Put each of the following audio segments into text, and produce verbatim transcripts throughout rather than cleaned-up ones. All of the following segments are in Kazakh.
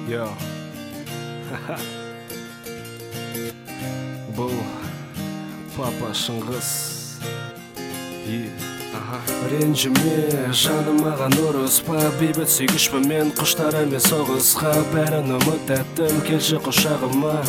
Yo. Бұл папа шыңғыс. Аха. Ренжіме, жаным маған ұрыспа, бейбіт сүйгішпін мен, құштар емес соғысқа. Бәрін ұмыт әттім, келші құшағыма,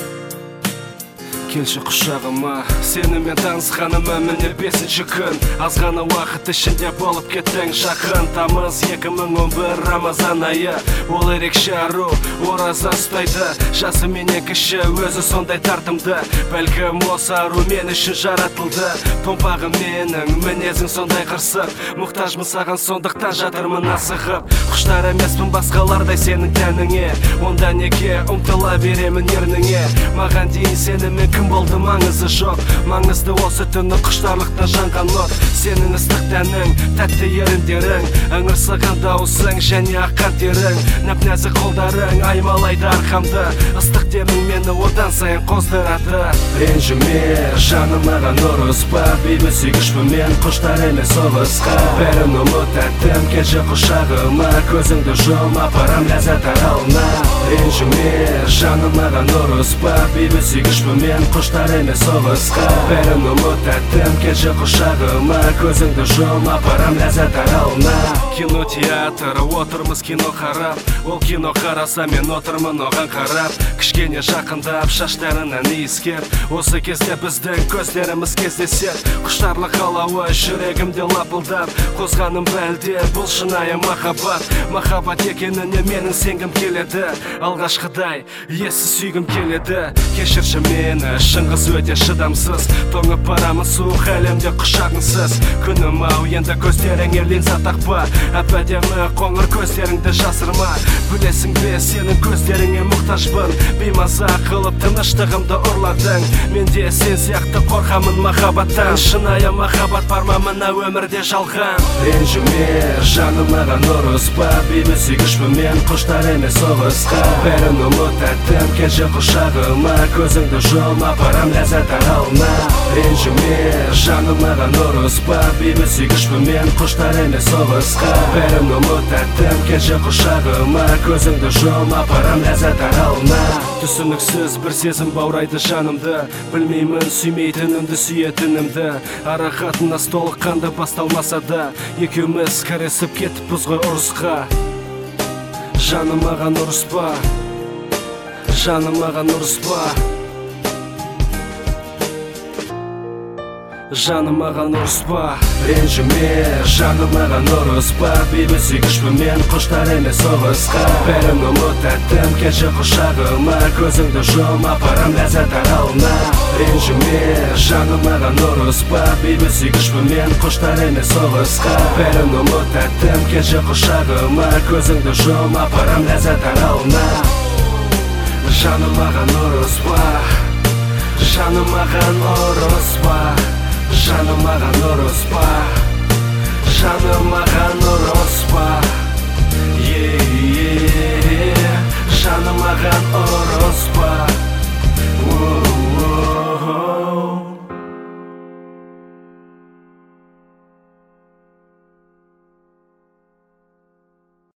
келші құшағыма. Сенімен танысқаныма міне бесінші күн, аз ғана уақыт ішінде болып кеттің жақын. Тамыз екі мың он бір Рамазан айы, ол ерекше ару, ораза ұстайды. Жасы менен кіші, өзі сондай тартымды, бәлкім осы ару мен үшін жаратылды. Томпағым менің, мінезің сондай қырсық, мұқтажмын саған сондықтан жатырмын асығып. Құштар емеспін басқалардай сенің тәніңе, онда неге ұмтыла беремін ерніңе. Маған дейін сенімен кім болды маңызы жоқ, маңызды осы түні құштарлықтан жанған от. Сенің ыстық тәнің, тәтті еріндерің, ыңырсыған дауысың және аққан терің, нәп-нәзік қолдарың аймалайды арқамды, ыстық демің мені одан сайын қоздырады. Ренжіме, жаным маған ұрыспа, бейбіт сүйгішпін мен, құштар емес соғысқа. Бәрін ұмыт әттім, келші құшағыма, көзіңді жұм, апарам ләззат аралына. Ренжіме, жаным маған ұрыспа, бейбіт сүйгішпін мен, құштар емес соғысқа. Бәрін ұмыт әттім, келші құшағыма, көзіңді жұм, апарам ләззат аралына. Кинотеатр, отырмыз кино қарап, ол кино қараса мен отырмын оған қарап. Кішкене жақындап, шаштарынан иіскеп, осы кезде біздің көздеріміз кездесер. Құштарлық алауы жүрегімде лапылдап, қозғаным бәлде бұл шынайы махаббат. Махаббат екеніне менің сенгім келеді, алғашқыдай ессіз сүйгім келеді. Кешірші мені, шыңғыс өте шыдамсыз, тоңып барамын суық әлемде құшағыңсыз. Күнім ау, енді көздеріңе линза тақпа, әп-әдемі қоңыр көздеріңді жасырма. Білесің бе, сенің көздеріңе мұқтажбын, беймаза қылып тыныштығымды ұрладың. Менде сен сияқты қорқамын махаббаттан, шынайы махаббат бар ма мына өмірде жалған. Ренжіме, жаным маған ұрыспа, бейбіт сүйгішпін мен, құштар емес соғысқа. Бәрін ұмыт әттім, келші құшағыма, көзіңді жұм, апарам ләззат аралына. Ренжіме, жаным маған ұрыспа, бейбіт сүйгішпін мен, құштар емес соғысқа. Бәрін ұмыт әттім, келші құшағыма, көзіңді жұм, апарам ләззат аралына. Түсініксіз бір сезім баурайды жанымды, білмеймін сүймейтінімді, сүйетінімді. Ара қатынас толыққанды басталмаса да, екеуміз кірісіп кетіппіз ғой ұрысқа. Жаным маған ұрыспа, жаным маған ұрыспа, жаным маған ұрыспа. Ренжіме, жаным маған ұрыспа, бейбіт сүйгішпін мен, құштар емес соғысқа. Бәрін ұмыт әттім, келші құшағыма, көзіңді жұм, апарам ләззат аралына. Ренжіме, жаным маған ұрыспа, бейбіт сүйгішпін мен, құштар емес соғысқа. Бәрін ұмыт әттім, келші құшағыма, көзіңді жұм, апарам ләззат аралына. Жаным маған ұрыспа, жаным маған ұрыспа, жаным маған ұрыспа, жаным маған ұрыспа, жаным маған ұрыспа.